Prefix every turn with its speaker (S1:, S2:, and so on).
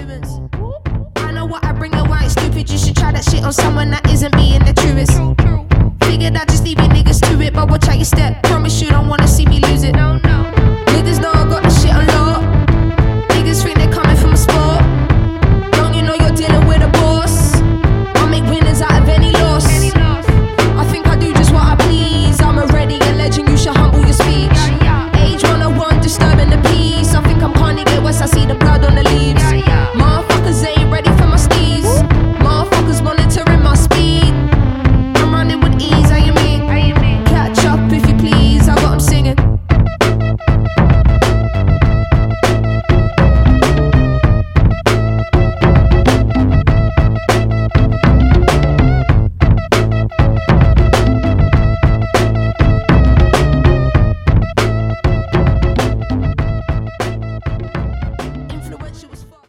S1: influence. I know what I bring and why it's stupid. You should try that shit on someone that isn't being the truest. Figured I'd just leave you niggas to it, but watch out your step. Promise you don't wanna see me lose it. Niggas know I got